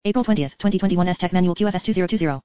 April 20th, 2021 S-Tech Manual QFS 2020.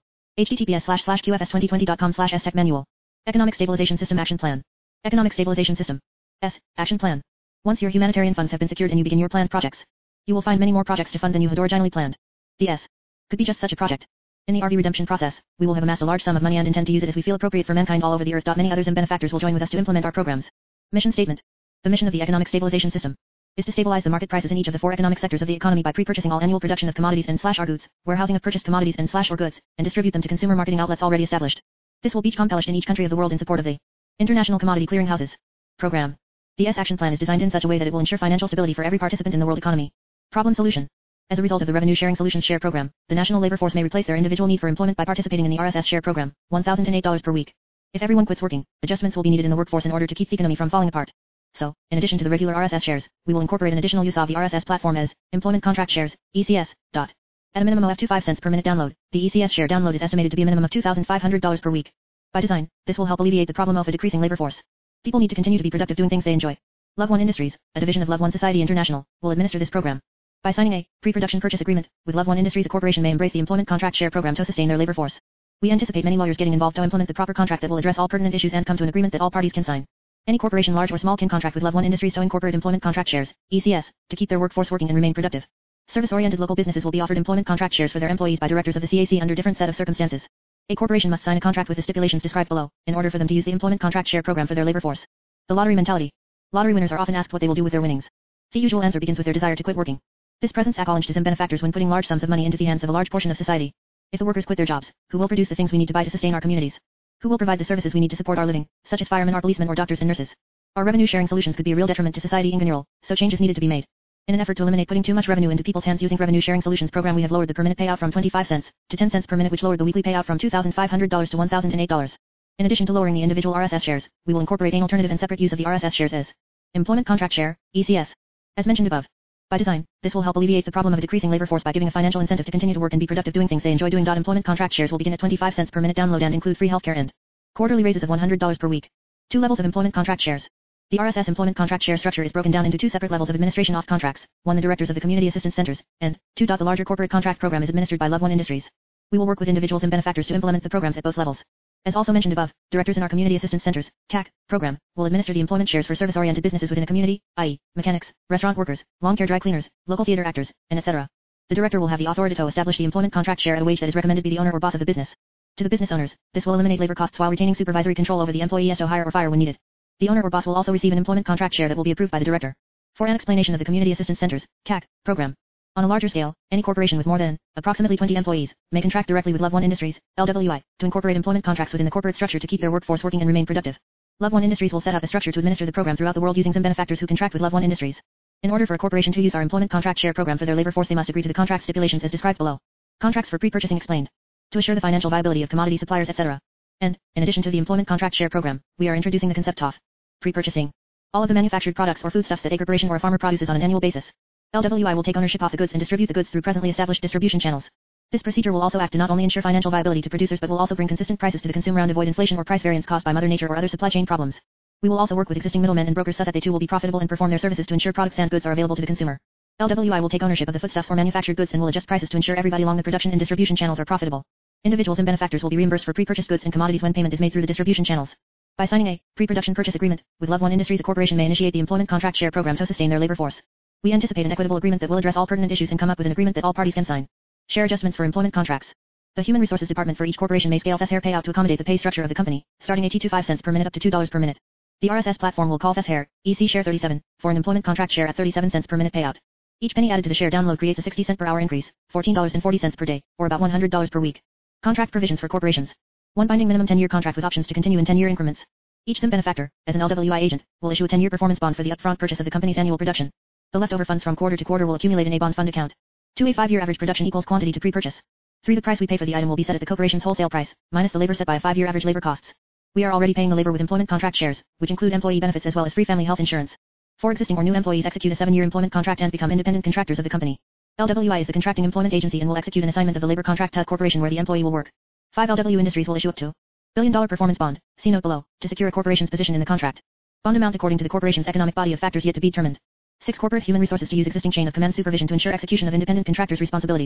https://qfs2020.com/S-Tech Manual. Economic Stabilization System Action Plan. Economic Stabilization System. S. Action Plan. Once your humanitarian funds have been secured and you begin your planned projects, you will find many more projects to fund than you had originally planned. The S. Could be just such a project. In the RV redemption process, we will have amassed a large sum of money and intend to use it as we feel appropriate for mankind all over the earth. Many others and benefactors will join with us to implement our programs. Mission Statement. The mission of the Economic Stabilization System is to stabilize the market prices in each of the four economic sectors of the economy by pre-purchasing all annual production of commodities and/or goods, warehousing of purchased commodities and/or goods, and distribute them to consumer marketing outlets already established. This will be accomplished in each country of the world in support of the International Commodity Clearing Houses program. The S Action Plan is designed in such a way that it will ensure financial stability for every participant in the world economy. Problem solution. As a result of the Revenue Sharing Solutions Share Program, the national labor force may replace their individual need for employment by participating in the RSS Share Program, $1,008 per week. If everyone quits working, adjustments will be needed in the workforce in order to keep the economy from falling apart. So, in addition to the regular RSS shares, we will incorporate an additional use of the RSS platform as Employment Contract Shares, ECS. At a minimum of 25 cents per minute download, the ECS share download is estimated to be a minimum of $2,500 per week. By design, this will help alleviate the problem of a decreasing labor force. People need to continue to be productive doing things they enjoy. Love One Industries, a division of Love One Society International, will administer this program. By signing a pre-production purchase agreement with Love One Industries, a corporation may embrace the Employment Contract Share Program to sustain their labor force. We anticipate many lawyers getting involved to implement the proper contract that will address all pertinent issues and come to an agreement that all parties can sign. Any corporation, large or small, can contract with Love One Industries to incorporate Employment Contract Shares, ECS, to keep their workforce working and remain productive. Service-oriented local businesses will be offered Employment Contract Shares for their employees by directors of the CAC under different set of circumstances. A corporation must sign a contract with the stipulations described below, in order for them to use the Employment Contract Share Program for their labor force. The lottery mentality. Lottery winners are often asked what they will do with their winnings. The usual answer begins with their desire to quit working. This presents a challenge to some benefactors when putting large sums of money into the hands of a large portion of society. If the workers quit their jobs, who will produce the things we need to buy to sustain our communities? Who will provide the services we need to support our living, such as firemen or policemen or doctors and nurses? Our revenue sharing solutions could be a real detriment to society in general, so changes needed to be made. In an effort to eliminate putting too much revenue into people's hands using Revenue Sharing Solutions program, we have lowered the per minute payout from 25 cents to 10 cents per minute, which lowered the weekly payout from $2,500 to $1,008. In addition to lowering the individual RSS shares, we will incorporate an alternative and separate use of the RSS shares as Employment Contract Share, ECS. As mentioned above. By design, this will help alleviate the problem of a decreasing labor force by giving a financial incentive to continue to work and be productive doing things they enjoy doing. Employment Contract Shares will begin at 25 cents per minute download and include free healthcare and quarterly raises of $100 per week. 2 levels of Employment Contract Shares. The RSS Employment Contract Share structure is broken down into 2 separate levels of administration off contracts, 1 the directors of the Community Assistance Centers, and 2. The larger corporate contract program is administered by Love One Industries. We will work with individuals and benefactors to implement the programs at both levels. As also mentioned above, directors in our Community Assistance Centers, CAC, program, will administer the employment shares for service-oriented businesses within a community, i.e., mechanics, restaurant workers, lawn care dry cleaners, local theater actors, and etc. The director will have the authority to establish the employment contract share at a wage that is recommended by the owner or boss of the business. To the business owners, this will eliminate labor costs while retaining supervisory control over the employee as to hire or fire when needed. The owner or boss will also receive an employment contract share that will be approved by the director. For an explanation of the Community Assistance Centers, CAC, program. On a larger scale, any corporation with more than approximately 20 employees may contract directly with Love One Industries, LWI, to incorporate employment contracts within the corporate structure to keep their workforce working and remain productive. Love One Industries will set up a structure to administer the program throughout the world using some benefactors who contract with Love One Industries. In order for a corporation to use our employment contract share program for their labor force, they must agree to the contract stipulations as described below. Contracts for pre-purchasing explained. To assure the financial viability of commodity suppliers, etc. And, in addition to the employment contract share program, we are introducing the concept of pre-purchasing. All of the manufactured products or foodstuffs that a corporation or a farmer produces on an annual basis. LWI will take ownership of the goods and distribute the goods through presently established distribution channels. This procedure will also act to not only ensure financial viability to producers but will also bring consistent prices to the consumer and avoid inflation or price variance caused by Mother Nature or other supply chain problems. We will also work with existing middlemen and brokers so that they too will be profitable and perform their services to ensure products and goods are available to the consumer. LWI will take ownership of the foodstuffs or manufactured goods and will adjust prices to ensure everybody along the production and distribution channels are profitable. Individuals and benefactors will be reimbursed for pre-purchased goods and commodities when payment is made through the distribution channels. By signing a pre-production purchase agreement with Love One Industries, a corporation may initiate the employment contract share program to sustain their labor force. We anticipate an equitable agreement that will address all pertinent issues and come up with an agreement that all parties can sign. Share adjustments for employment contracts. The Human Resources Department for each corporation may scale FSHARE payout to accommodate the pay structure of the company, starting at 25 cents per minute up to $2 per minute. The RSS platform will call FSHARE, EC Share 37, for an employment contract share at 37 cents per minute payout. Each penny added to the share download creates a 60 cent per hour increase, $14.40 per day, or about $100 per week. Contract provisions for corporations. 1 binding minimum 10-year contract with options to continue in 10-year increments. Each SIM benefactor, as an LWI agent, will issue a 10-year performance bond for the upfront purchase of the company's annual production. The leftover funds from quarter to quarter will accumulate in a bond fund account. 2. A 5-year average production equals quantity to pre-purchase. 3. The price we pay for the item will be set at the corporation's wholesale price, minus the labor set by a 5-year average labor costs. We are already paying the labor with employment contract shares, which include employee benefits as well as free family health insurance. 4. Existing or new employees execute a 7-year employment contract and become independent contractors of the company. LWI is the contracting employment agency and will execute an assignment of the labor contract to a corporation where the employee will work. 5. LW Industries will issue up to $1 billion performance bond, see note below, to secure a corporation's position in the contract. Bond amount according to the corporation's economic body of factors yet to be determined. 6. Corporate human resources to use existing chain of command supervision to ensure execution of independent contractors' responsibilities.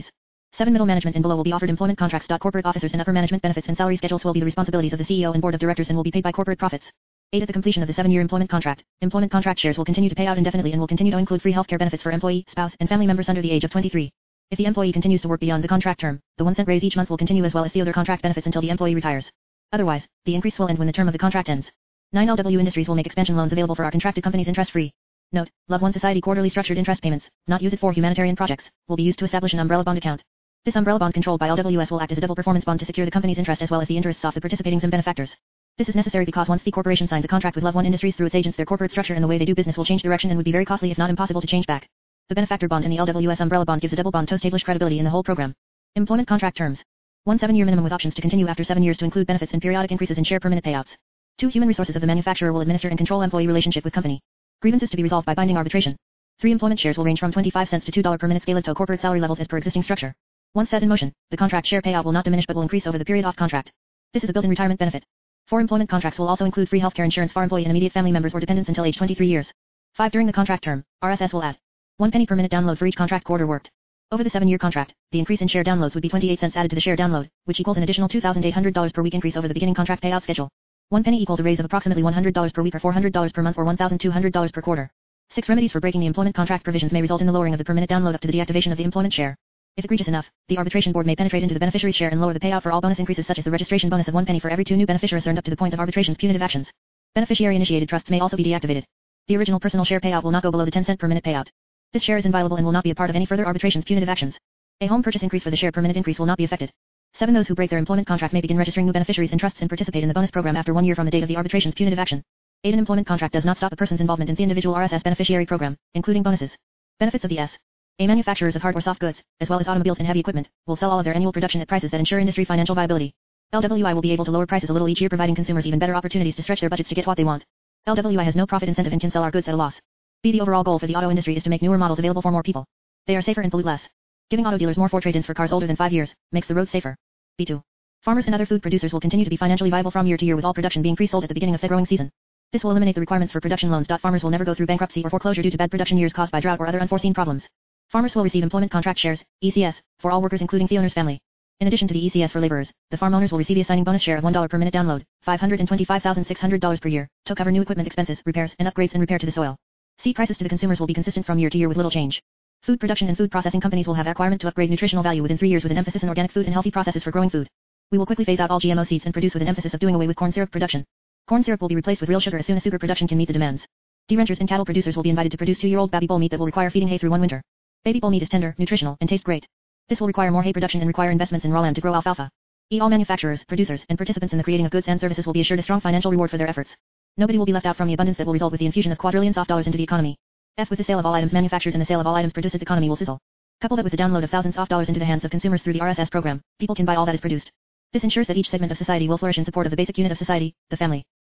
7 Middle management and below will be offered employment contracts. Corporate officers and upper management benefits and salary schedules will be the responsibilities of the CEO and board of directors and will be paid by corporate profits. 8 At the completion of the 7-year employment contract shares will continue to pay out indefinitely and will continue to include free healthcare benefits for employee, spouse, and family members under the age of 23. If the employee continues to work beyond the contract term, the 1 cent raise each month will continue as well as the other contract benefits until the employee retires. Otherwise, the increase will end when the term of the contract ends. 9 LW Industries will make expansion loans available for our contracted companies interest-free. Note, Love One Society quarterly structured interest payments, not use it for humanitarian projects, will be used to establish an umbrella bond account. This umbrella bond controlled by LWS will act as a double performance bond to secure the company's interest as well as the interests of the participating ZIM benefactors. This is necessary because once the corporation signs a contract with Love One Industries through its agents, their corporate structure and the way they do business will change direction and would be very costly if not impossible to change back. The benefactor bond and the LWS umbrella bond gives a double bond to establish credibility in the whole program. Employment contract terms. 1 7-year minimum with options to continue after 7 years to include benefits and periodic increases in share per minute payouts. 2 Human resources of the manufacturer will administer and control employee relationship with company. Grievances to be resolved by binding arbitration. 3 Employment shares will range from 25 cents to $2 per minute scaled to corporate salary levels as per existing structure. Once set in motion, the contract share payout will not diminish but will increase over the period off contract. This is a built-in retirement benefit. 4 Employment contracts will also include free healthcare insurance for employee and immediate family members or dependents until age 23 years. 5 During the contract term, RSS will add 1 penny per minute download for each contract quarter worked. Over the 7-year contract, the increase in share downloads would be 28 cents added to the share download, which equals an additional $2,800 per week increase over the beginning contract payout schedule. 1 penny equals a raise of approximately $100 per week or $400 per month or $1,200 per quarter. 6 Remedies for breaking the employment contract provisions may result in the lowering of the per minute download up to the deactivation of the employment share. If egregious enough, the arbitration board may penetrate into the beneficiary's share and lower the payout for all bonus increases such as the registration bonus of 1 penny for every 2 new beneficiaries earned up to the point of arbitration's punitive actions. Beneficiary-initiated trusts may also be deactivated. The original personal share payout will not go below the 10 cent per minute payout. This share is inviolable and will not be a part of any further arbitration's punitive actions. A home purchase increase for the share per minute increase will not be affected. 7 Those who break their employment contract may begin registering new beneficiaries and trusts and participate in the bonus program after 1 year from the date of the arbitration's punitive action. 8 An employment contract does not stop a person's involvement in the individual RSS beneficiary program, including bonuses. Benefits of the S.A. Manufacturers of hard or soft goods, as well as automobiles and heavy equipment, will sell all of their annual production at prices that ensure industry financial viability. LWI will be able to lower prices a little each year, providing consumers even better opportunities to stretch their budgets to get what they want. LWI has no profit incentive and can sell our goods at a loss. B. The overall goal for the auto industry is to make newer models available for more people. They are safer and pollute less. Giving auto dealers more for trade-ins for cars older than 5 years makes the roads safer. B2. Farmers and other food producers will continue to be financially viable from year to year with all production being pre-sold at the beginning of the growing season. This will eliminate the requirements for production loans. Farmers will never go through bankruptcy or foreclosure due to bad production years caused by drought or other unforeseen problems. Farmers will receive employment contract shares, ECS, for all workers including the owner's family. In addition to the ECS for laborers, the farm owners will receive a signing bonus share of $1 per minute download, $525,600 per year, to cover new equipment expenses, repairs, and upgrades and repair to the soil. C. Prices to the consumers will be consistent from year to year with little change. Food production and food processing companies will have a requirement to upgrade nutritional value within 3 years with an emphasis on organic food and healthy processes for growing food. We will quickly phase out all GMO seeds and produce with an emphasis of doing away with corn syrup production. Corn syrup will be replaced with real sugar as soon as sugar production can meet the demands. D-ranchers and cattle producers will be invited to produce 2-year-old baby bull meat that will require feeding hay through 1 winter. Baby bull meat is tender, nutritional, and tastes great. This will require more hay production and require investments in raw land to grow alfalfa. All manufacturers, producers, and participants in the creating of goods and services will be assured a strong financial reward for their efforts. Nobody will be left out from the abundance that will result with the infusion of quadrillions of dollars into the economy. F. With the sale of all items manufactured and the sale of all items produced, the economy will sizzle. Couple that with the download of thousands of dollars into the hands of consumers through the RSS program, people can buy all that is produced. This ensures that each segment of society will flourish in support of the basic unit of society, the family.